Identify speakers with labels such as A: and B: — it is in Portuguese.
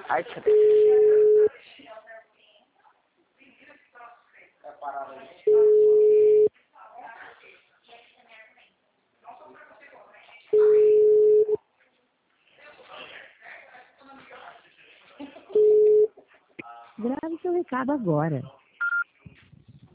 A: Ai, deixa eu ver.
B: Grave seu recado agora.